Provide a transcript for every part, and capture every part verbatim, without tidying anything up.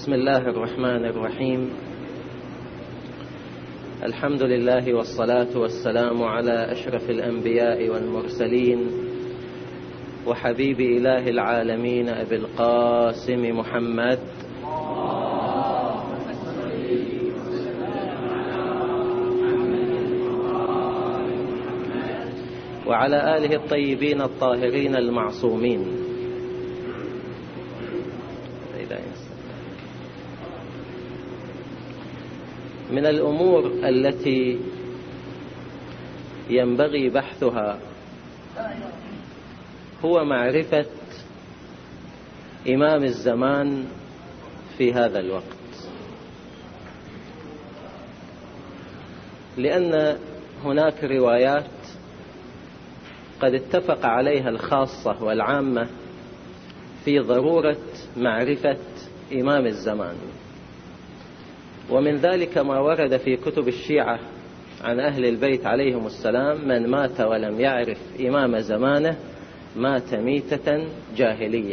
بسم الله الرحمن الرحيم. الحمد لله والصلاة والسلام على أشرف الأنبياء والمرسلين وحبيب إله العالمين أبي القاسم محمد وعلى آله الطيبين الطاهرين المعصومين. من الأمور التي ينبغي بحثها هو معرفة إمام الزمان في هذا الوقت، لأن هناك روايات قد اتفق عليها الخاصة والعامة في ضرورة معرفة إمام الزمان، ومن ذلك ما ورد في كتب الشيعة عن أهل البيت عليهم السلام: من مات ولم يعرف إمام زمانه مات ميتة جاهلية.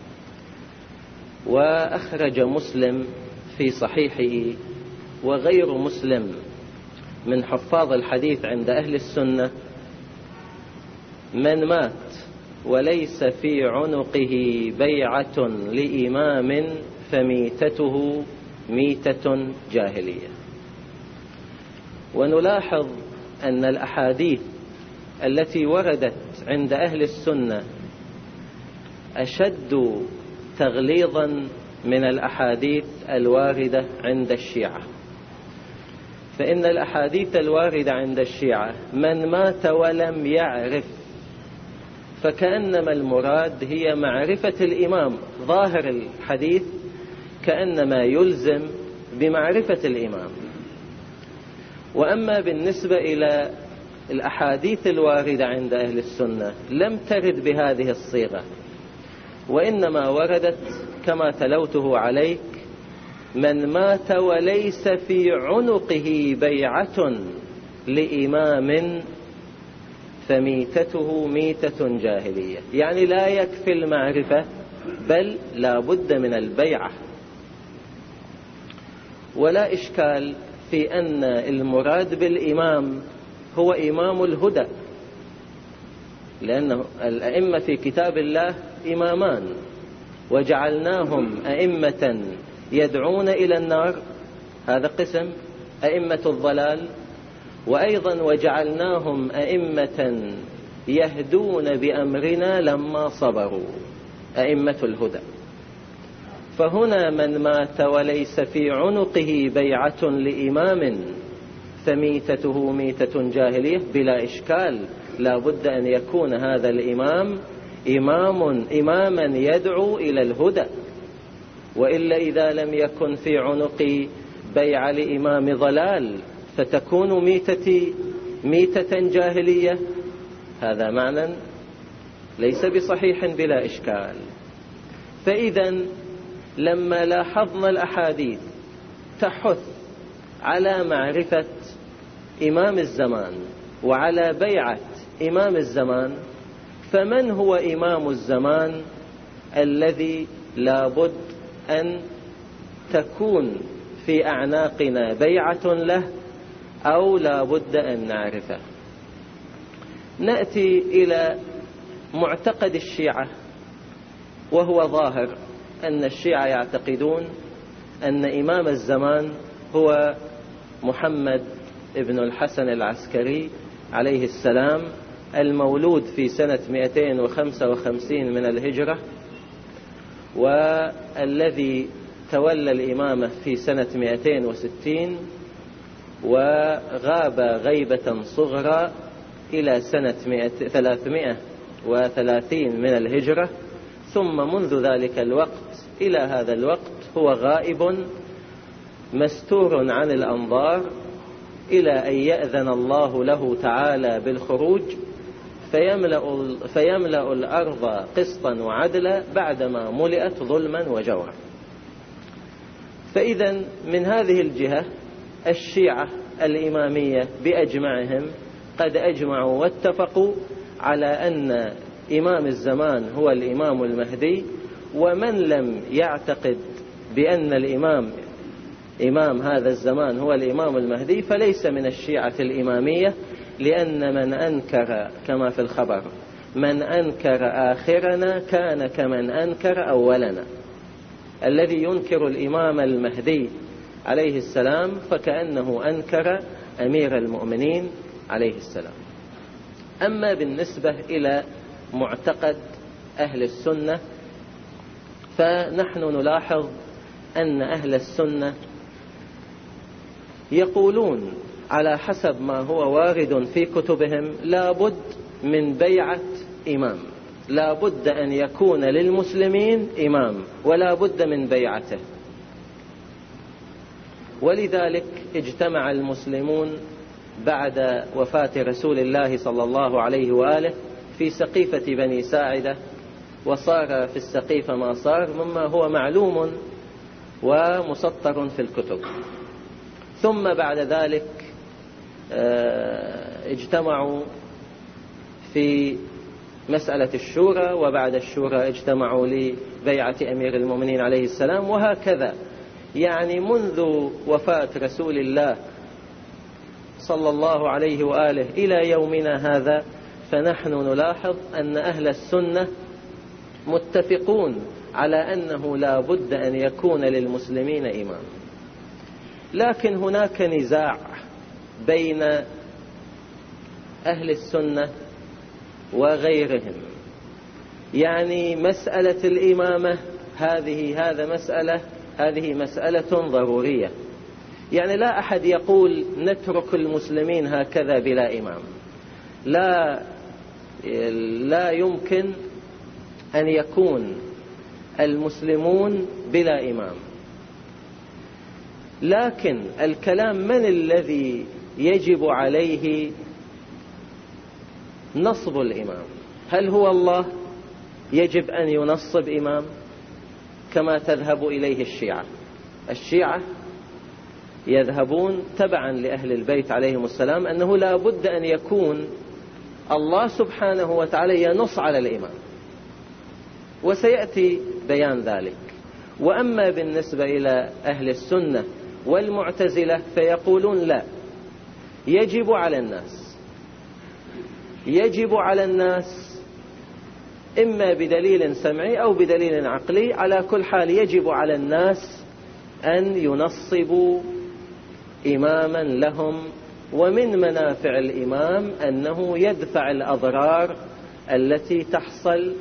وأخرج مسلم في صحيحه وغير مسلم من حفاظ الحديث عند أهل السنة: من مات وليس في عنقه بيعة لإمام فميتته ميتة جاهلية. ونلاحظ أن الأحاديث التي وردت عند أهل السنة أشد تغليظا من الأحاديث الواردة عند الشيعة. فإن الأحاديث الواردة عند الشيعة: من مات ولم يعرف، فكأنما المراد هي معرفة الإمام. ظاهر الحديث كأنما يلزم بمعرفة الإمام. وأما بالنسبة إلى الأحاديث الواردة عند أهل السنة لم ترد بهذه الصيغة، وإنما وردت كما تلوته عليك: من مات وليس في عنقه بيعة لإمام فميتته ميتة جاهلية. يعني لا يكفي المعرفة، بل لا بد من البيعة. ولا إشكال في أن المراد بالإمام هو إمام الهدى، لأن الأئمة في كتاب الله إمامان: وجعلناهم أئمة يدعون إلى النار، هذا قسم أئمة الضلال، وأيضا وجعلناهم أئمة يهدون بأمرنا لما صبروا، أئمة الهدى. فهنا من مات وليس في عنقه بيعة لإمام فميتته ميتة جاهلية، بلا إشكال لا بد أن يكون هذا الإمام إمام إماما يدعو إلى الهدى، وإلا إذا لم يكن في عنقي بيع لإمام ضلال فتكون ميتتي ميتة جاهلية. هذا معنى ليس بصحيح بلا إشكال. فإذا لما لاحظنا الأحاديث تحث على معرفة إمام الزمان وعلى بيعة إمام الزمان، فمن هو إمام الزمان الذي لابد أن تكون في أعناقنا بيعة له أو لابد أن نعرفه؟ نأتي إلى معتقد الشيعة، وهو ظاهر أن الشيعة يعتقدون أن إمام الزمان هو محمد ابن الحسن العسكري عليه السلام، المولود في سنة مئتين وخمسة وخمسين من الهجرة، والذي تولى الإمامة في سنة مئتين وستين، وغاب غيبة صغرى إلى سنة ثلاثمائة وثلاثين من الهجرة، ثم منذ ذلك الوقت إلى هذا الوقت هو غائب مستور عن الأنظار، إلى أن يأذن الله له تعالى بالخروج فيملأ, فيملأ الأرض قسطا وعدلا بعدما ملئت ظلما وجورا. فإذا من هذه الجهة الشيعة الإمامية بأجمعهم قد أجمعوا واتفقوا على أن إمام الزمان هو الإمام المهدي، ومن لم يعتقد بأن الإمام إمام هذا الزمان هو الإمام المهدي فليس من الشيعة الإمامية، لأن من أنكر كما في الخبر من أنكر آخرنا كان كمن أنكر أولنا. الذي ينكر الإمام المهدي عليه السلام فكأنه أنكر أمير المؤمنين عليه السلام. أما بالنسبة إلى معتقد أهل السنة فنحن نلاحظ أن أهل السنة يقولون على حسب ما هو وارد في كتبهم لا بد من بيعة إمام، لا بد أن يكون للمسلمين إمام ولا بد من بيعته. ولذلك اجتمع المسلمون بعد وفاة رسول الله صلى الله عليه وآله في سقيفة بني ساعدة، وصار في السقيفة ما صار مما هو معلوم ومسطر في الكتب. ثم بعد ذلك اجتمعوا في مسألة الشورى، وبعد الشورى اجتمعوا لبيعة أمير المؤمنين عليه السلام، وهكذا يعني منذ وفاة رسول الله صلى الله عليه وآله إلى يومنا هذا فنحن نلاحظ أن أهل السنة متفقون على أنه لا بد أن يكون للمسلمين إمام. لكن هناك نزاع بين أهل السنة وغيرهم، يعني مسألة الإمامة هذه هذا مسألة هذه مسألة ضرورية، يعني لا أحد يقول نترك المسلمين هكذا بلا إمام، لا لا يمكن أن يكون المسلمون بلا إمام. لكن الكلام من الذي يجب عليه نصب الإمام؟ هل هو الله يجب أن ينصب إمام كما تذهب إليه الشيعة؟ الشيعة يذهبون تبعا لأهل البيت عليهم السلام أنه لا بد أن يكون الله سبحانه وتعالى ينص على الإمام، وسيأتي بيان ذلك. وأما بالنسبة إلى أهل السنة والمعتزلة فيقولون لا، يجب على الناس يجب على الناس إما بدليل سمعي أو بدليل عقلي، على كل حال يجب على الناس أن ينصبوا إماما لهم. ومن منافع الإمام أنه يدفع الأضرار التي تحصل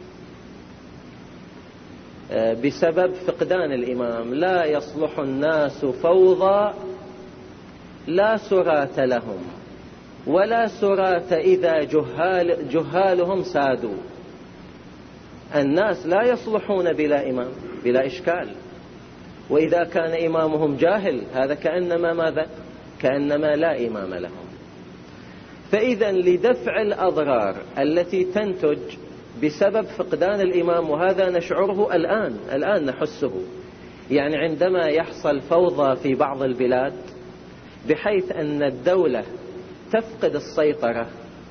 بسبب فقدان الإمام. لا يصلح الناس فوضى لا سرات لهم، ولا سرات إذا جهال جهالهم سادوا. الناس لا يصلحون بلا إمام بلا إشكال، وإذا كان إمامهم جاهل هذا كأنما ماذا؟ كأنما لا إمام لهم. فإذا لدفع الأضرار التي تنتج بسبب فقدان الإمام، وهذا نشعره الآن الآن نحسه، يعني عندما يحصل فوضى في بعض البلاد بحيث أن الدولة تفقد السيطرة،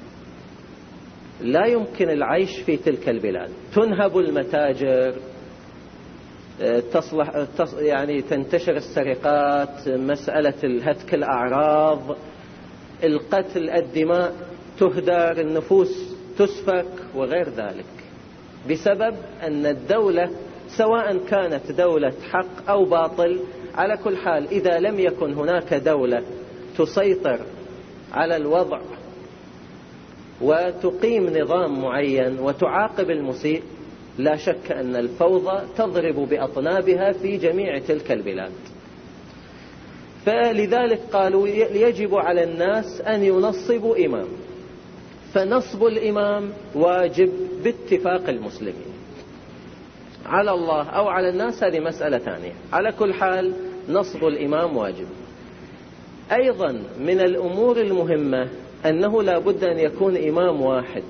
لا يمكن العيش في تلك البلاد، تنهب المتاجر، تصلح يعني تنتشر السرقات، مسألة هتك الأعراض، القتل، الدماء تهدر، النفوس تسفك وغير ذلك، بسبب أن الدولة سواء كانت دولة حق أو باطل، على كل حال إذا لم يكن هناك دولة تسيطر على الوضع وتقيم نظام معين وتعاقب المسيء، لا شك أن الفوضى تضرب بأطنابها في جميع تلك البلاد. فلذلك قالوا يجب على الناس أن ينصبوا إمام، فنصب الإمام واجب باتفاق المسلمين. على الله أو على الناس هذه مسألة ثانية، على كل حال نصب الإمام واجب. أيضا من الأمور المهمة أنه لا بد أن يكون إمام واحد.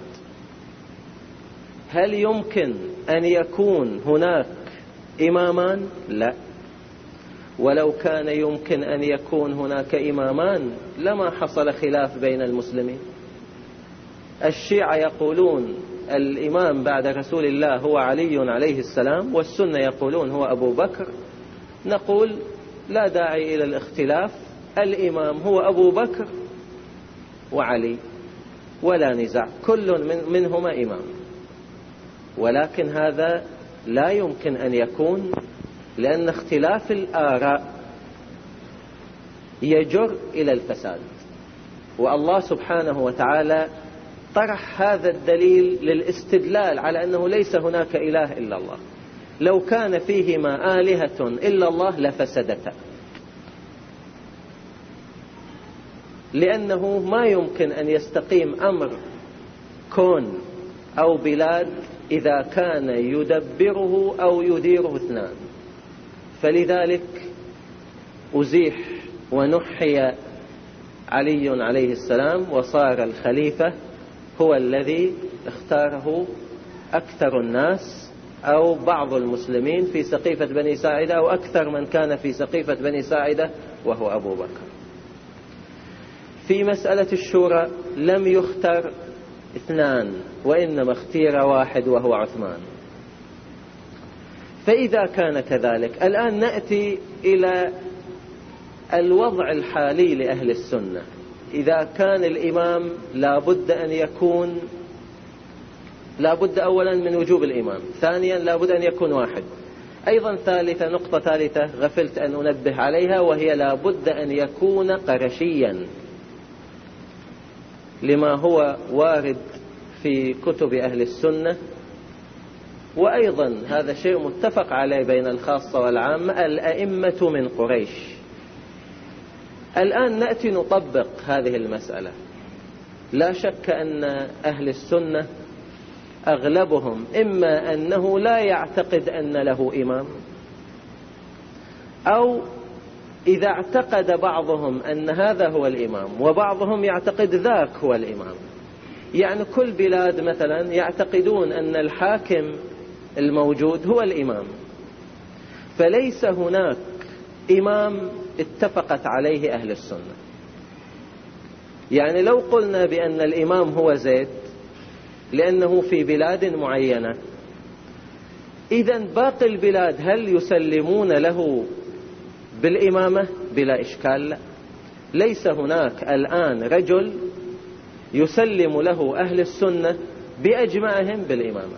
هل يمكن أن يكون هناك إمامان؟ لا، ولو كان يمكن أن يكون هناك إمامان لما حصل خلاف بين المسلمين. الشيعة يقولون الإمام بعد رسول الله هو علي عليه السلام، والسنة يقولون هو أبو بكر نقول لا داعي إلى الاختلاف، الإمام هو أبو بكر وعلي ولا نزاع، كل من منهما إمام. ولكن هذا لا يمكن أن يكون، لأن اختلاف الآراء يجر إلى الفساد، والله سبحانه وتعالى طرح هذا الدليل للاستدلال على أنه ليس هناك إله إلا الله. لو كان فيهما آلهة إلا الله لفسدتا، لأنه ما يمكن أن يستقيم أمر كون أو بلاد إذا كان يدبره أو يديره اثنان. فلذلك أزيح ونحي علي عليه السلام، وصار الخليفة هو الذي اختاره أكثر الناس أو بعض المسلمين في سقيفة بني ساعدة، أو أكثر من كان في سقيفة بني ساعدة وهو أبو بكر. في مسألة الشورى لم يختر اثنان، وإنما اختير واحد وهو عثمان. فإذا كان كذلك، الآن نأتي إلى الوضع الحالي لأهل السنة. إذا كان الإمام لابد أن يكون، لابد أولا من وجوب الإمام، ثانيا لابد أن يكون واحد، أيضا ثالثة نقطة ثالثة غفلت أن أنبه عليها، وهي لابد أن يكون قرشيا، لما هو وارد في كتب أهل السنة. وأيضا هذا شيء متفق عليه بين الخاصة والعامة، الأئمة من قريش. الآن نأتي نطبق هذه المسألة. لا شك أن أهل السنة أغلبهم إما أنه لا يعتقد أن له إمام، أو إذا اعتقد بعضهم أن هذا هو الإمام وبعضهم يعتقد ذاك هو الإمام. يعني كل بلاد مثلا يعتقدون أن الحاكم الموجود هو الإمام، فليس هناك إمام اتفقت عليه أهل السنة. يعني لو قلنا بأن الإمام هو زيد لأنه في بلاد معينة، إذن باقي البلاد هل يسلمون له بالإمامة؟ بلا إشكال لا. ليس هناك الآن رجل يسلم له أهل السنة بأجمعهم بالإمامة،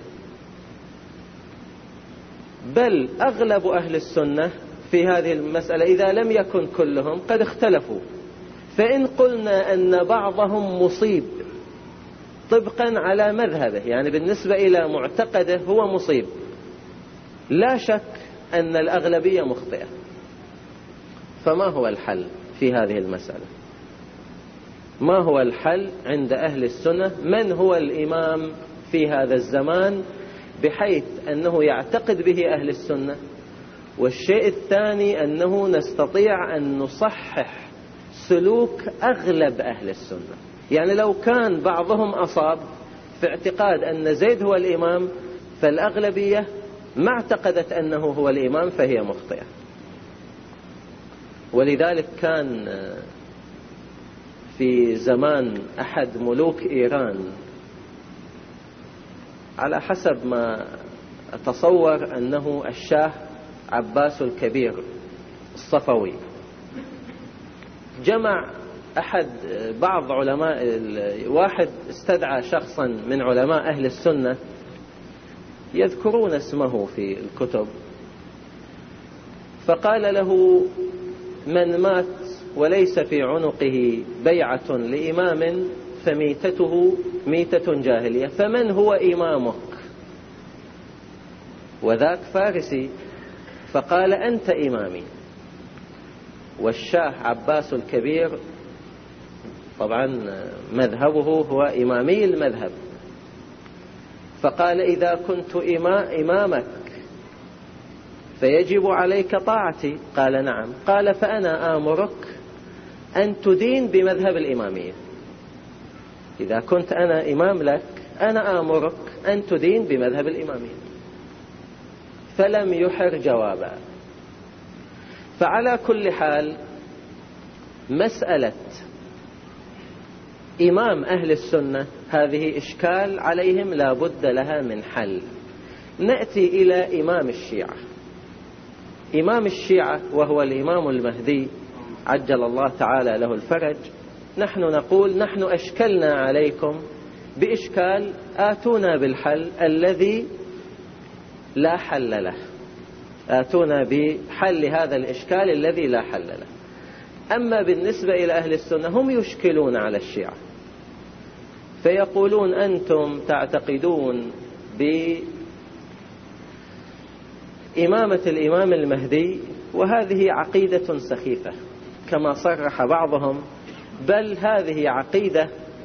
بل أغلب أهل السنة في هذه المسألة إذا لم يكن كلهم قد اختلفوا. فإن قلنا أن بعضهم مصيب طبقا على مذهبه، يعني بالنسبة إلى معتقده هو مصيب، لا شك أن الأغلبية مخطئة. فما هو الحل في هذه المسألة؟ ما هو الحل عند أهل السنة؟ من هو الإمام في هذا الزمان بحيث أنه يعتقد به أهل السنة؟ والشيء الثاني أنه نستطيع أن نصحح سلوك أغلب أهل السنة. يعني لو كان بعضهم أصاب في اعتقاد أن زيد هو الإمام، فالأغلبية ما اعتقدت أنه هو الإمام فهي مخطئة. ولذلك كان في زمان أحد ملوك إيران، على حسب ما أتصور أنه الشاه عباس الكبير الصفوي، جمع أحد بعض علماء، واحد استدعى شخصا من علماء أهل السنة يذكرون اسمه في الكتب، فقال له: من مات وليس في عنقه بيعة لإمام فميتته ميتة جاهلية، فمن هو إمامك؟ وذاك فارسي، فقال: أنت إمامي. والشاه عباس الكبير طبعا مذهبه هو إمامي المذهب، فقال: إذا كنت إمامك فيجب عليك طاعتي. قال: نعم. قال: فأنا آمرك أن تدين بمذهب الإمامية. إذا كنت أنا إمام لك، أنا آمرك أن تدين بمذهب الإمامية. فلم يحر جوابا. فعلى كل حال مسألة إمام أهل السنة هذه إشكال عليهم لا بد لها من حل. نأتي إلى إمام الشيعة. إمام الشيعة وهو الإمام المهدي عجل الله تعالى له الفرج، نحن نقول نحن أشكلنا عليكم بإشكال، آتونا بالحل الذي لا حل له، آتونا بحل هذا الإشكال الذي لا حل له. أما بالنسبة إلى أهل السنة هم يشكلون على الشيعة، فيقولون أنتم تعتقدون بإمامة الإمام المهدي، وهذه عقيدة سخيفة كما صرح بعضهم، بل هذه عقيدة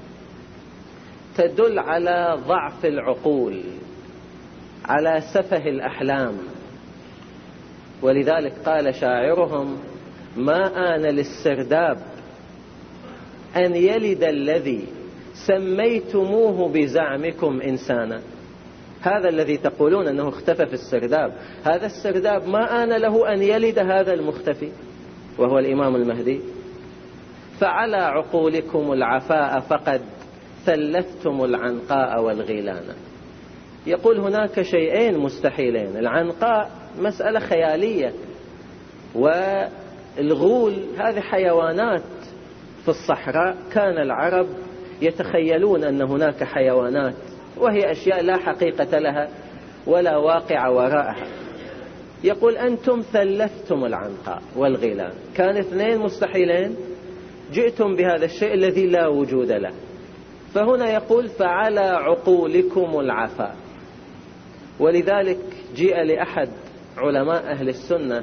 تدل على ضعف العقول، على سفه الأحلام. ولذلك قال شاعرهم: ما آن للسرداب أن يلد الذي سميتموه بزعمكم إنسانا. هذا الذي تقولون أنه اختفى في السرداب، هذا السرداب ما آن له أن يلد هذا المختفي وهو الإمام المهدي. فعلى عقولكم العفاء فقد ثلثتم العنقاء والغيلان. يقول هناك شيئين مستحيلين، العنقاء مسألة خيالية، والغول هذه حيوانات في الصحراء، كان العرب يتخيلون أن هناك حيوانات وهي أشياء لا حقيقة لها ولا واقع وراءها. يقول أنتم ثلثتم العنقاء والغيلان، كان اثنين مستحيلين، جئتم بهذا الشيء الذي لا وجود له. فهنا يقول فعلى عقولكم العفاء. ولذلك جاء لأحد علماء أهل السنة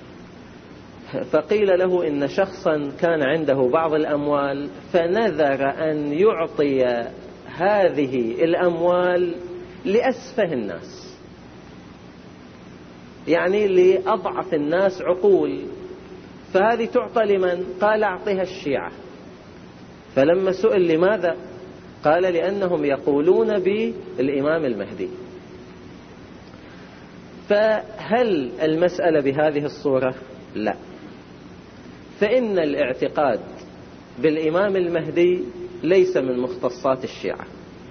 فقيل له إن شخصا كان عنده بعض الأموال، فنذر أن يعطي هذه الأموال لأسفه الناس، يعني لأضعف الناس عقول، فهذه تعطى لمن؟ قال أعطيها الشيعة. فلما سئل لماذا؟ قال لأنهم يقولون بالإمام المهدي. فهل المسألة بهذه الصورة؟ لا، فإن الاعتقاد بالإمام المهدي ليس من مختصات الشيعة،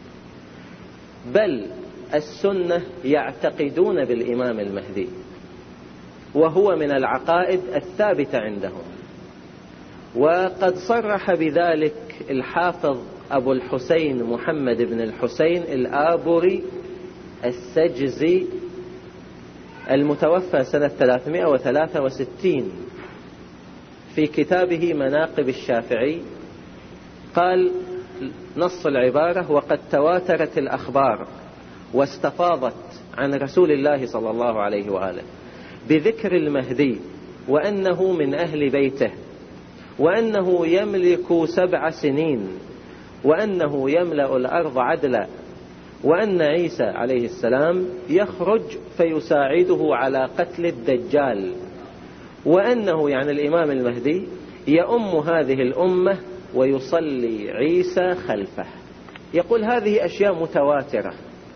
بل السنة يعتقدون بالإمام المهدي، وهو من العقائد الثابتة عندهم. وقد صرح بذلك الحافظ أبو الحسين محمد بن الحسين الآبوري السجزي المتوفى سنة ثلاثمائة وثلاثة وستين في كتابه مناقب الشافعي، قال نص العبارة: وقد تواترت الأخبار واستفاضت عن رسول الله صلى الله عليه وآله بذكر المهدي، وأنه من أهل بيته، وأنه يملك سبع سنين، وأنه يملأ الأرض عدلا، وأن عيسى عليه السلام يخرج فيساعده على قتل الدجال، وأنه يعني الإمام المهدي يؤم هذه الأمة ويصلي عيسى خلفه. يقول هذه أشياء متواترة.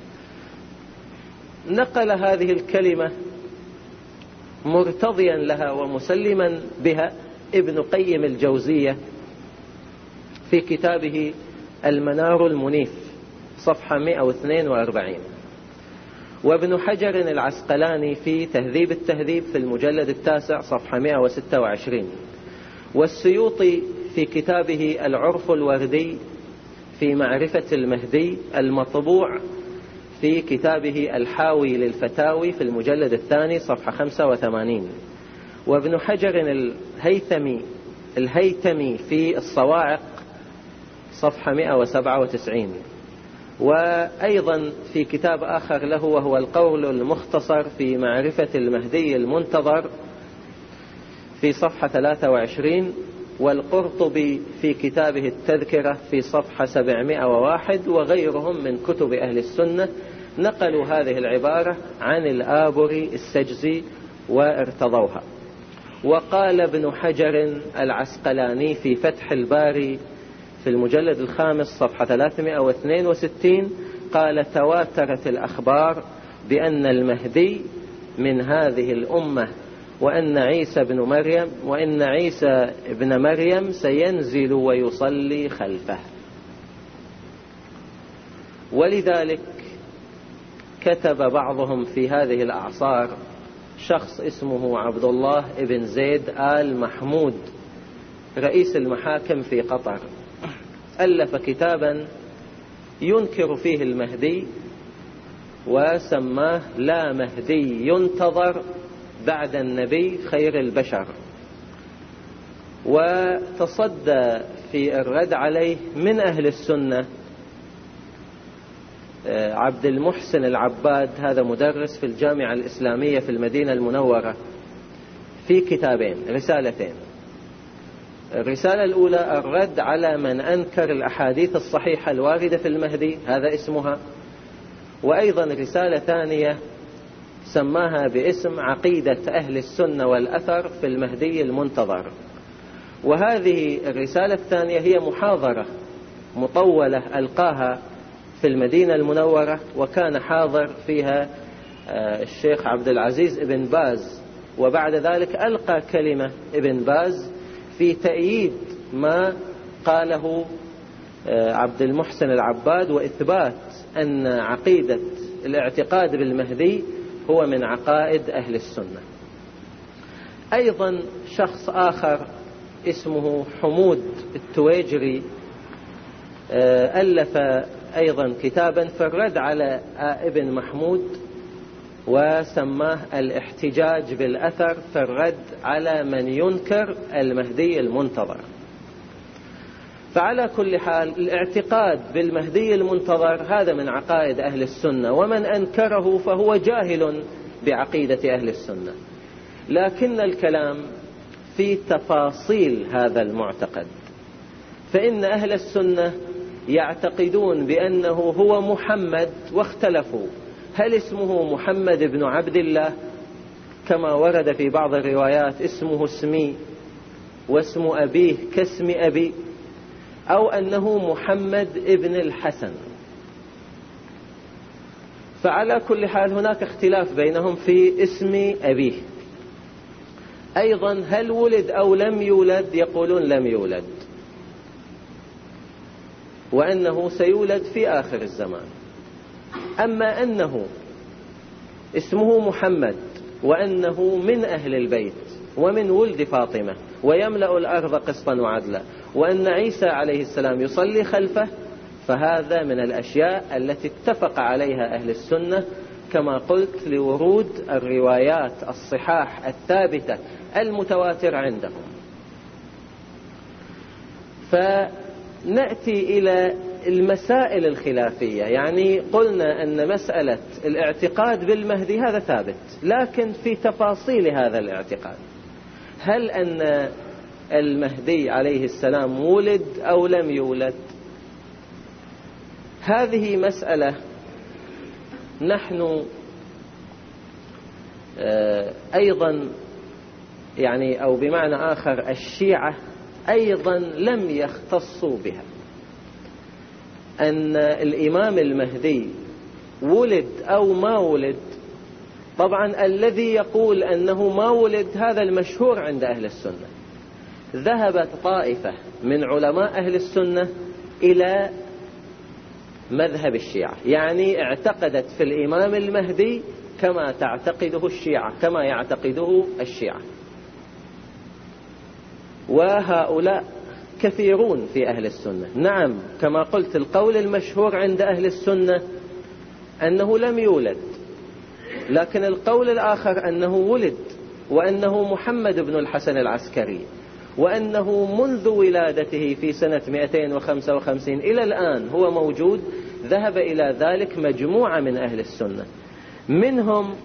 نقل هذه الكلمة مرتضيا لها ومسلما بها ابن قيم الجوزية في كتابه المنار المنيف صفحة مئة واثنين وأربعين، وابن حجر العسقلاني في تهذيب التهذيب في المجلد التاسع صفحة مئة وستة وعشرين، والسيوطي في كتابه العرف الوردي في معرفة المهدي المطبوع في كتابه الحاوي للفتاوي في المجلد الثاني صفحة خمسة وثمانين، وابن حجر الهيثمي الهيثمي في الصواعق صفحة مئة وسبعة وتسعين، وأيضا في كتاب آخر له وهو القول المختصر في معرفة المهدي المنتظر في صفحة ثلاثة وعشرين، والقرطبي في كتابه التذكرة في صفحة سبعمائة وواحد، وغيرهم من كتب أهل السنة نقلوا هذه العبارة عن الآبوري السجزي وارتضوها. وقال ابن حجر العسقلاني في فتح الباري في المجلد الخامس صفحة ثلاثمائة واثنين وستين قال: تواترت الأخبار بأن المهدي من هذه الأمة، وأن عيسى بن مريم وإن عيسى ابن مريم سينزل ويصلي خلفه. ولذلك كتب بعضهم في هذه الأعصار شخص اسمه عبد الله بن زيد آل محمود رئيس المحاكم في قطر، ألف كتابا ينكر فيه المهدي وسماه لا مهدي ينتظر بعد النبي خير البشر، وتصدى في الرد عليه من أهل السنة عبد المحسن العباد، هذا مدرس في الجامعة الإسلامية في المدينة المنورة، في كتابين رسالتين. الرسالة الأولى الرد على من أنكر الأحاديث الصحيحة الواردة في المهدي، هذا اسمها، وأيضا رسالة ثانية سماها باسم عقيدة أهل السنة والأثر في المهدي المنتظر. وهذه الرسالة الثانية هي محاضرة مطولة ألقاها في المدينة المنورة، وكان حاضر فيها الشيخ عبد العزيز ابن باز، وبعد ذلك ألقى كلمة ابن باز في تأييد ما قاله عبد المحسن العباد وإثبات أن عقيدة الاعتقاد بالمهدي هو من عقائد أهل السنة. أيضا شخص آخر اسمه حمود التويجري ألف أيضا كتابا في الرد على ابن محمود وسماه الاحتجاج بالأثر في الرد على من ينكر المهدي المنتظر. فعلى كل حال الاعتقاد بالمهدي المنتظر هذا من عقائد أهل السنة، ومن أنكره فهو جاهل بعقيدة أهل السنة، لكن الكلام في تفاصيل هذا المعتقد. فإن أهل السنة يعتقدون بأنه هو محمد، واختلفوا هل اسمه محمد بن عبد الله كما ورد في بعض الروايات اسمه اسمي واسم أبيه كاسم أبي، أو أنه محمد ابن الحسن. فعلى كل حال هناك اختلاف بينهم في اسم أبيه. أيضا هل ولد أو لم يولد؟ يقولون لم يولد، وأنه سيولد في آخر الزمان. أما أنه اسمه محمد وأنه من أهل البيت ومن ولد فاطمة ويملأ الأرض قسطا وعدلا، وأن عيسى عليه السلام يصلي خلفه، فهذا من الأشياء التي اتفق عليها أهل السنة كما قلت لورود الروايات الصحاح الثابتة المتواتر عندهم. فنأتي إلى المسائل الخلافية. يعني قلنا أن مسألة الاعتقاد بالمهدي هذا ثابت، لكن في تفاصيل هذا الاعتقاد، هل أن المهدي عليه السلام ولد أو لم يولد؟ هذه مسألة نحن أيضا يعني أو بمعنى آخر الشيعة أيضا لم يختصوا بها، أن الإمام المهدي ولد أو ما ولد. طبعا الذي يقول أنه ما ولد هذا المشهور عند أهل السنة. ذهبت طائفة من علماء أهل السنة إلى مذهب الشيعة، يعني اعتقدت في الإمام المهدي كما تعتقده الشيعة، كما يعتقده الشيعة. وهؤلاء كثيرون في أهل السنة. نعم كما قلت القول المشهور عند أهل السنة أنه لم يولد، لكن القول الآخر أنه ولد، وأنه محمد بن الحسن العسكري، وأنه منذ ولادته في سنة مئتين وخمسة وخمسين إلى الآن هو موجود. ذهب إلى ذلك مجموعة من أهل السنة، منهم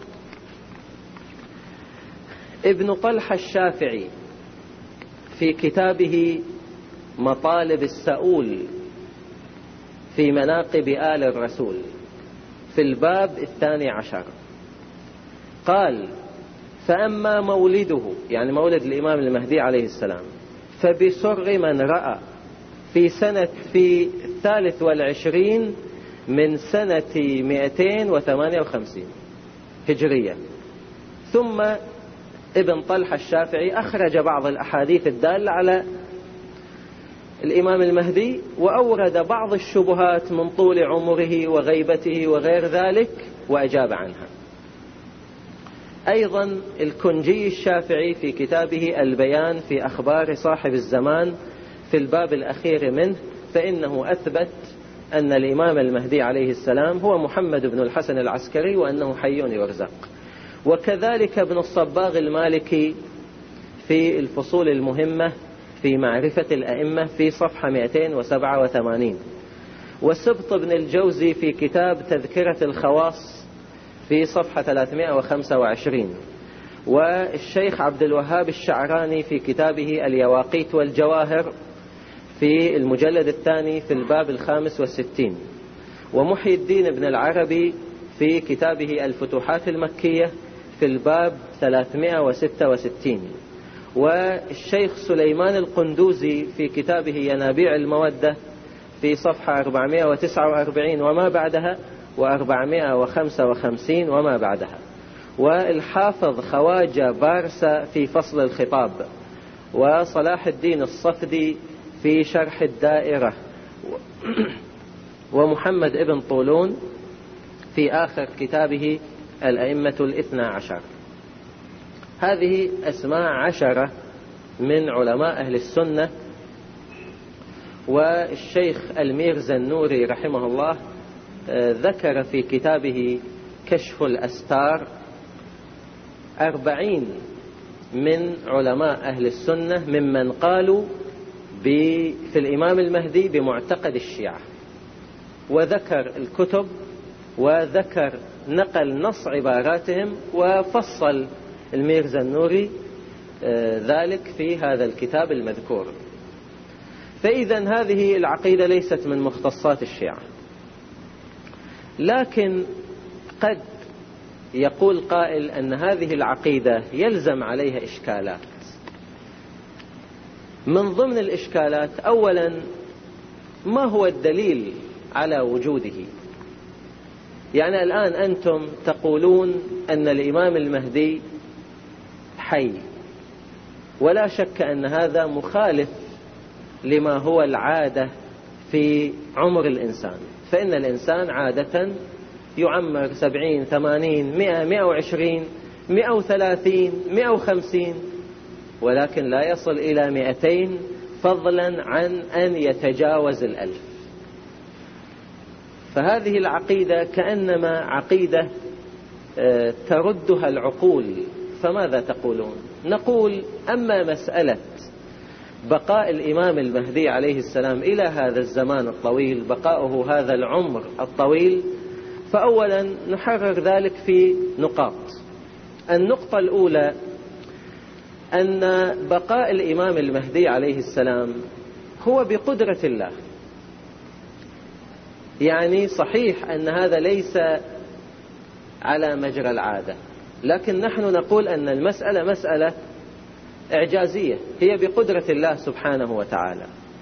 ابن طلحة الشافعي في كتابه مطالب السؤول في مناقب آل الرسول في الباب الثاني عشر قال: فأما مولده، يعني مولد الإمام المهدي عليه السلام، فبسر من رأى في سنة في الثالث والعشرين من سنة مئتين وثمانية وخمسين هجرية. ثم ابن طلحة الشافعي أخرج بعض الأحاديث الدالة على الإمام المهدي، وأورد بعض الشبهات من طول عمره وغيبته وغير ذلك، وأجاب عنها. أيضا الكنجي الشافعي في كتابه البيان في أخبار صاحب الزمان في الباب الأخير منه، فإنه أثبت أن الإمام المهدي عليه السلام هو محمد بن الحسن العسكري وأنه حي يرزق. وكذلك ابن الصباغ المالكي في الفصول المهمة في معرفة الأئمة في صفحة مئتين وسبعة وثمانين، وسبط بن الجوزي في كتاب تذكرة الخواص في صفحة ثلاثمائة وخمسة وعشرين، والشيخ عبد الوهاب الشعراني في كتابه اليواقيت والجواهر في المجلد الثاني في الباب الخامس والستين، ومحي الدين بن العربي في كتابه الفتوحات المكية في الباب ثلاثمائة وستة وستين، والشيخ سليمان القندوزي في كتابه ينابيع المودة في صفحة أربعمائة وتسعة وأربعين وما بعدها وأربعمائة وخمسة وخمسين وما بعدها، والحافظ خواجة بارسة في فصل الخطاب، وصلاح الدين الصفدي في شرح الدائرة، ومحمد ابن طولون في آخر كتابه الأئمة الاثنى عشر. هذه أسماء عشرة من علماء أهل السنة. والشيخ الميرزا النوري رحمه الله ذكر في كتابه كشف الأستار أربعين من علماء أهل السنة ممن قالوا في الإمام المهدي بمعتقد الشيعة، وذكر الكتب وذكر نقل نص عباراتهم، وفصل الميرزا النوري ذلك في هذا الكتاب المذكور. فإذا هذه العقيدة ليست من مختصات الشيعة، لكن قد يقول قائل أن هذه العقيدة يلزم عليها إشكالات. من ضمن الإشكالات أولا ما هو الدليل على وجوده؟ يعني الآن أنتم تقولون أن الإمام المهدي حي، ولا شك أن هذا مخالف لما هو العادة في عمر الإنسان، فإن الإنسان عادة يعمر سبعين ثمانين مئة مئة وعشرين مئة وثلاثين مئة وخمسين، ولكن لا يصل إلى مئتين فضلا عن أن يتجاوز الألف. فهذه العقيدة كأنما عقيدة تردها العقول. فماذا تقولون؟ نقول أما مسألة بقاء الإمام المهدي عليه السلام إلى هذا الزمان الطويل، بقاؤه هذا العمر الطويل، فأولا نحرر ذلك في نقاط. النقطة الأولى أن بقاء الإمام المهدي عليه السلام هو بقدرة الله. يعني صحيح أن هذا ليس على مجرى العادة، لكن نحن نقول أن المسألة مسألة إعجازية، هي بقدرة الله سبحانه وتعالى،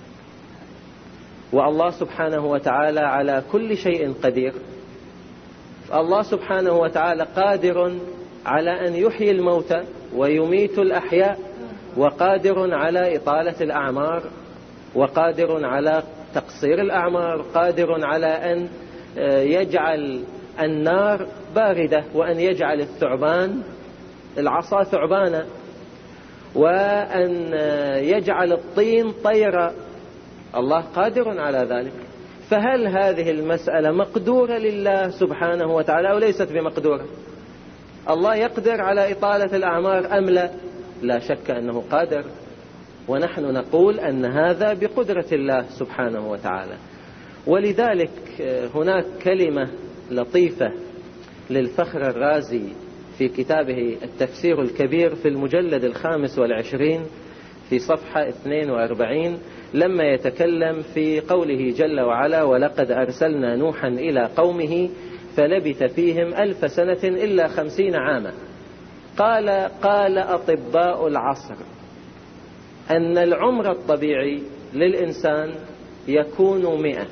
والله سبحانه وتعالى على كل شيء قدير. الله سبحانه وتعالى قادر على أن يحيي الموتى ويميت الأحياء، وقادر على إطالة الأعمار، وقادر على تقصير الأعمار، قادر على أن يجعل النار باردة، وأن يجعل الثعبان العصا ثعبانا، وأن يجعل الطين طيرا. الله قادر على ذلك. فهل هذه المسألة مقدورة لله سبحانه وتعالى أو ليست بمقدورة؟ الله يقدر على إطالة الأعمار أم لا؟ لا شك أنه قادر، ونحن نقول أن هذا بقدرة الله سبحانه وتعالى. ولذلك هناك كلمة لطيفة للفخر الرازي في كتابه التفسير الكبير في المجلد الخامس والعشرين في صفحة اثنين وأربعين، لما يتكلم في قوله جل وعلا: ولقد أرسلنا نوحا إلى قومه فلبث فيهم ألف سنة إلا خمسين عاما. قال قال أطباء العصر أن العمر الطبيعي للإنسان يكون مئة،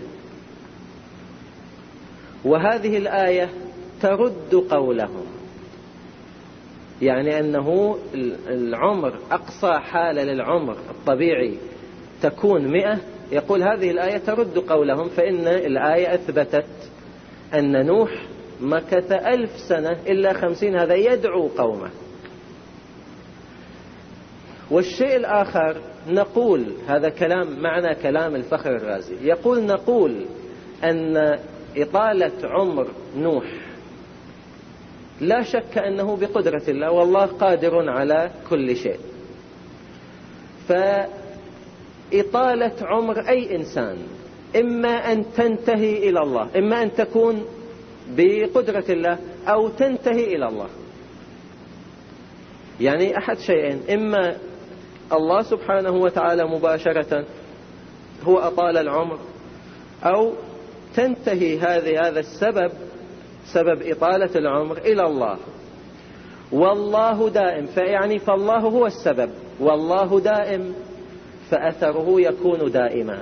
وهذه الآية ترد قولهم، يعني أنه العمر أقصى حالة للعمر الطبيعي تكون مئة. يقول هذه الآية ترد قولهم، فإن الآية أثبتت أن نوح مكث ألف سنة إلا خمسين، هذا يدعو قومه. والشيء الآخر نقول، هذا كلام معنى كلام الفخر الرازي، يقول نقول أن إطالة عمر نوح لا شك أنه بقدرة الله، والله قادر على كل شيء. فإطالة عمر أي إنسان إما أن تنتهي إلى الله، إما أن تكون بقدرة الله أو تنتهي إلى الله. يعني أحد شيئين، إما الله سبحانه وتعالى مباشرة هو أطال العمر، أو تنتهي هذه هذا السبب، سبب إطالة العمر، إلى الله. والله دائم، فيعني فالله هو السبب، والله دائم فأثره يكون دائما.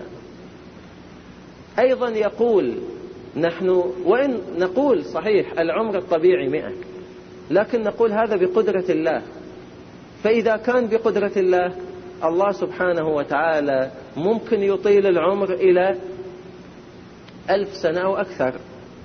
أيضا يقول نحن وإن نقول صحيح العمر الطبيعي مئة، لكن نقول هذا بقدرة الله. فإذا كان بقدرة الله، الله سبحانه وتعالى ممكن يطيل العمر إلى ألف سنة أو أكثر.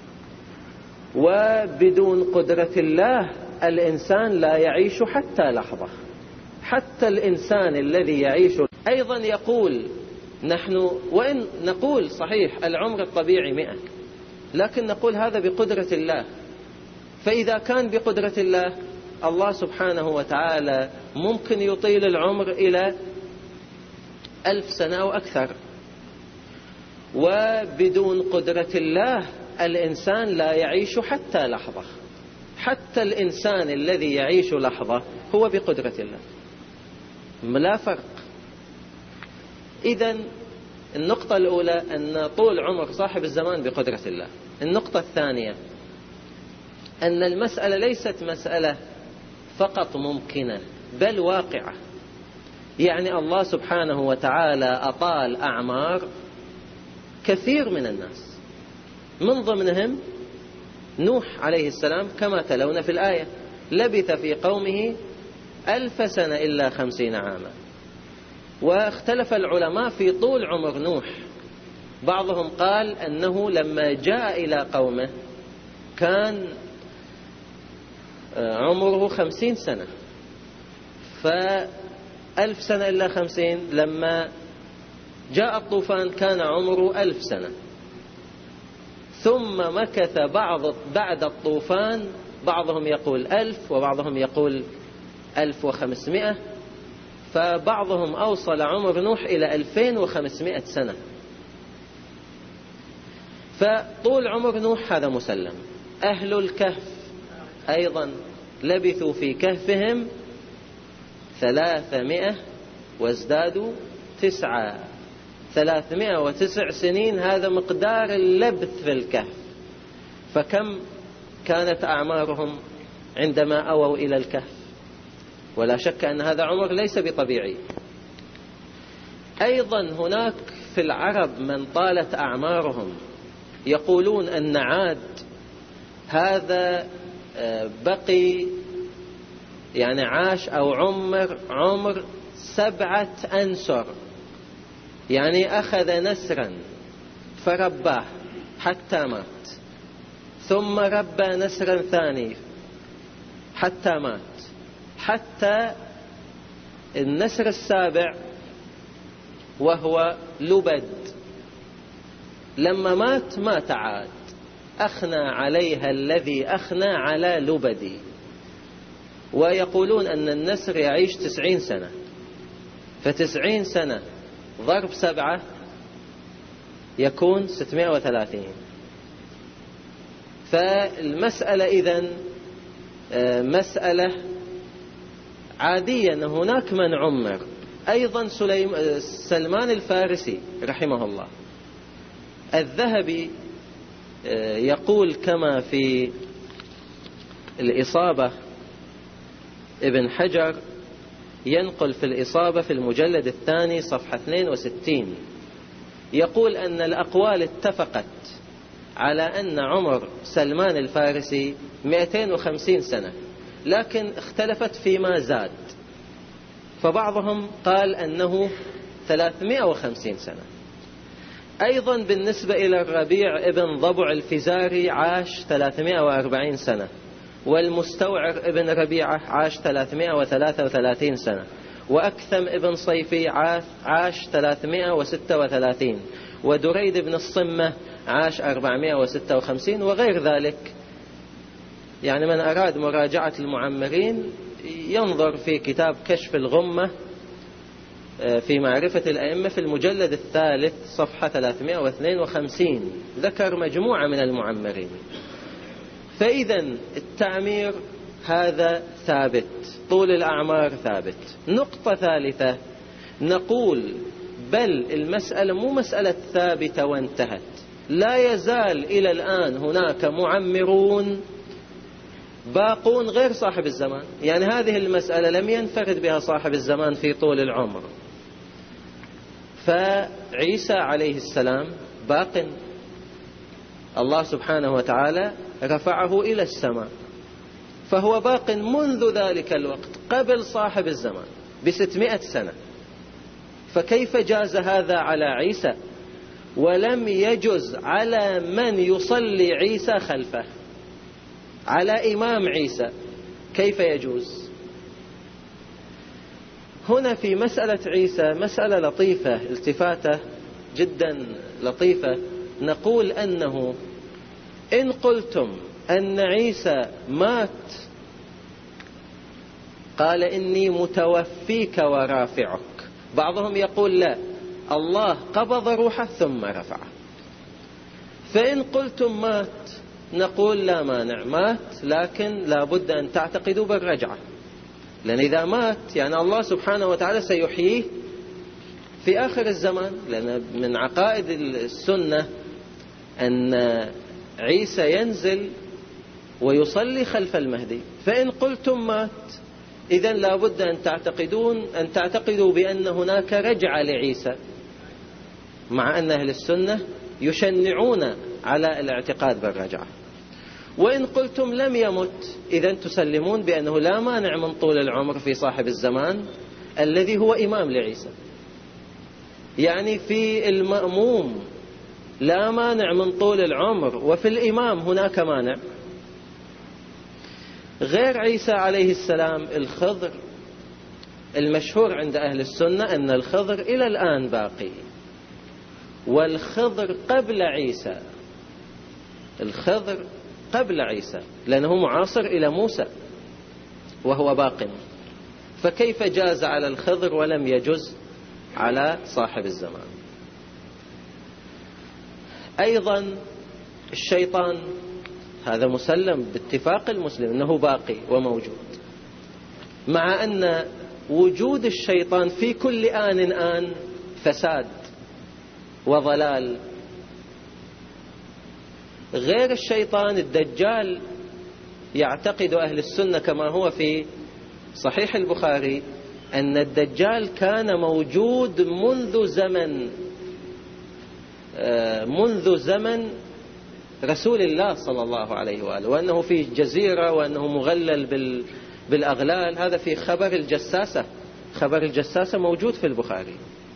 وبدون قدرة الله الإنسان لا يعيش حتى لحظة، حتى الإنسان الذي يعيش. أيضا يقول نحن وإن نقول صحيح العمر الطبيعي مئة، لكن نقول هذا بقدرة الله. فإذا كان بقدرة الله، الله سبحانه وتعالى ممكن يطيل العمر إلى ألف سنة أو أكثر. وبدون قدرة الله الإنسان لا يعيش حتى لحظة، حتى الإنسان الذي يعيش لحظة هو بقدرة الله، لا فرق. إذن النقطة الأولى أن طول عمر صاحب الزمان بقدرة الله. النقطة الثانية أن المسألة ليست مسألة فقط ممكنة، بل واقعة. يعني الله سبحانه وتعالى أطال أعمار كثير من الناس، من ضمنهم نوح عليه السلام كما تلون في الآية، لبث في قومه ألف سنة إلا خمسين عاما. واختلف العلماء في طول عمر نوح. بعضهم قال أنه لما جاء إلى قومه كان عمره خمسين سنة، فألف سنة إلا خمسين. لما جاء الطوفان كان عمره ألف سنة، ثم مكث بعض بعد الطوفان، بعضهم يقول ألف وبعضهم يقول ألف وخمسمائة، فبعضهم أوصل عمر نوح إلى ألفين وخمسمائة سنة. فطول عمر نوح هذا مسلم. أهل الكهف أيضا لبثوا في كهفهم ثلاثمائة وازدادوا تسعة، ثلاثمائة وتسع سنين، هذا مقدار اللبث في الكهف. فكم كانت أعمارهم عندما أووا إلى الكهف؟ ولا شك أن هذا عمر ليس بطبيعي. أيضا هناك في العرب من طالت أعمارهم، يقولون أن عاد هذا بقي يعني عاش أو عمر عمر سبعة أنسر، يعني أخذ نسرا فرباه حتى مات، ثم ربى نسرا ثاني حتى مات، حتى النسر السابع وهو لبد لما مات مات عاد، أخنى عليها الذي أخنى على لبدي. ويقولون أن النسر يعيش تسعين سنة، فتسعين سنة ضرب سبعة يكون ستمائة وثلاثين. فالمسألة إذن مسألة عادية أن هناك من عمر. أيضا سلمان الفارسي رحمه الله، الذهبي يقول كما في الإصابة، ابن حجر ينقل في الإصابة في المجلد الثاني صفحة اثنين وستين، يقول أن الأقوال اتفقت على أن عمر سلمان الفارسي مئتين وخمسين سنة، لكن اختلفت فيما زاد. فبعضهم قال أنه ثلاثمائة وخمسين سنة. أيضا بالنسبة إلى الربيع ابن ضبع الفزاري عاش ثلاثمائة وأربعين سنة، والمستوعر ابن ربيعة عاش ثلاثمائة وثلاثة وثلاثين سنة، وأكثم ابن صيفي عاش ثلاثمائة وستة وثلاثين، ودريد بن الصمة عاش أربعمائة وستة وخمسين، وغير ذلك. يعني من أراد مراجعة المعمرين ينظر في كتاب كشف الغمة في معرفة الأئمة في المجلد الثالث صفحة ثلاثمائة واثنين وخمسين، ذكر مجموعة من المعمرين. فإذا التعمير هذا ثابت، طول الأعمار ثابت. نقطة ثالثة، نقول بل المسألة مو مسألة ثابتة وانتهت، لا يزال إلى الآن هناك معمرون باقون غير صاحب الزمان. يعني هذه المسألة لم ينفرد بها صاحب الزمان في طول العمر. فعيسى عليه السلام باق، الله سبحانه وتعالى رفعه إلى السماء، فهو باق منذ ذلك الوقت قبل صاحب الزمان بستمائة سنة. فكيف جاز هذا على عيسى ولم يجز على من يصلي عيسى خلفه، على إمام عيسى؟ كيف يجوز؟ هنا في مسألة عيسى مسألة لطيفة، التفاتة جدا لطيفة. نقول أنه إن قلتم أن عيسى مات قال إني متوفيك ورافعك، بعضهم يقول لا، الله قبض روحه ثم رفعه. فإن قلتم مات نقول لا مانع، مات، لكن لا بد أن تعتقدوا بالرجعة، لأن إذا مات يعني الله سبحانه وتعالى سيحييه في آخر الزمان، لأن من عقائد السنة أن عيسى ينزل ويصلي خلف المهدي. فإن قلتم مات إذن لا بد أن تعتقدون أن تعتقدوا بأن هناك رجعة لعيسى، مع أن أهل السنة يشنعون على الاعتقاد بالرجعة. وإن قلتم لم يمت إذن تسلمون بأنه لا مانع من طول العمر في صاحب الزمان الذي هو إمام لعيسى. يعني في المأموم لا مانع من طول العمر، وفي الإمام هناك مانع. غير عيسى عليه السلام الخضر، المشهور عند أهل السنة أن الخضر إلى الآن باقي، والخضر قبل عيسى، الخضر قبل عيسى لأنه معاصر إلى موسى وهو باق. فكيف جاز على الخضر ولم يجز على صاحب الزمان؟ أيضا الشيطان هذا مسلم باتفاق المسلم أنه باقي وموجود، مع أن وجود الشيطان في كل آن آن فساد وضلال. غير الشيطان الدجال، يعتقد أهل السنة كما هو في صحيح البخاري أن الدجال كان موجود منذ زمن منذ زمن رسول الله صلى الله عليه وآله، وأنه في جزيرة وأنه مغلل بالأغلال. هذا في خبر الجساسة، خبر الجساسة موجود في البخاري.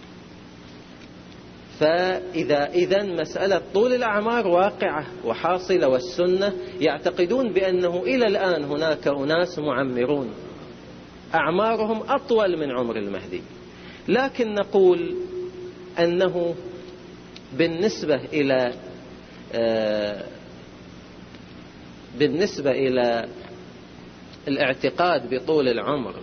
فإذا إذن مسألة طول الأعمار واقعة وحاصلة، والسنة يعتقدون بأنه إلى الآن هناك أناس معمرون أعمارهم أطول من عمر المهدي. لكن نقول أنه بالنسبة إلى بالنسبة إلى الاعتقاد بطول العمر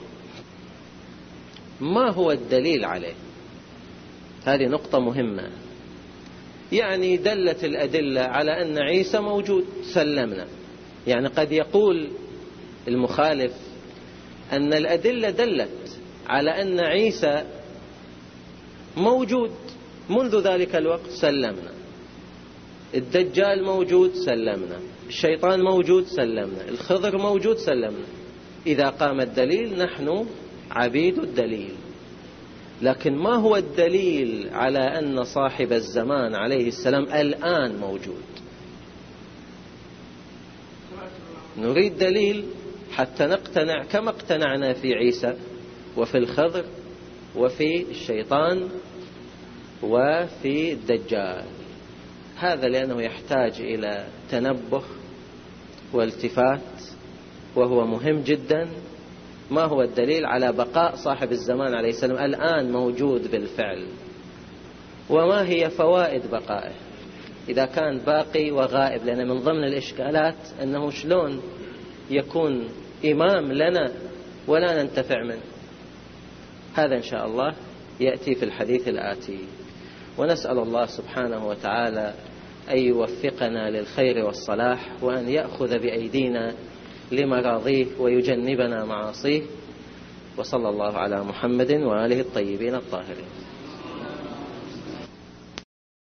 ما هو الدليل عليه؟ هذه نقطة مهمة. يعني دلت الأدلة على أن عيسى موجود، سلمنا. يعني قد يقول المخالف أن الأدلة دلت على أن عيسى موجود منذ ذلك الوقت، سلمنا. الدجال موجود، سلمنا. الشيطان موجود، سلمنا. الخضر موجود، سلمنا. إذا قام الدليل نحن عبيد الدليل. لكن ما هو الدليل على أن صاحب الزمان عليه السلام الآن موجود؟ نريد دليل حتى نقتنع كما اقتنعنا في عيسى وفي الخضر وفي الشيطان وفي الدجال. هذا لأنه يحتاج إلى تنبه والتفات، وهو مهم جدا. ما هو الدليل على بقاء صاحب الزمان عليه السلام الآن موجود بالفعل؟ وما هي فوائد بقائه إذا كان باقي وغائب؟ لأن من ضمن الإشكالات أنه شلون يكون إمام لنا ولا ننتفع منه. هذا إن شاء الله يأتي في الحديث الآتي. ونسأل الله سبحانه وتعالى أن يوفقنا للخير والصلاح، وأن يأخذ بأيدينا لمراضيه ويجنبنا معاصيه. وصلى الله على محمد وآله الطيبين الطاهرين.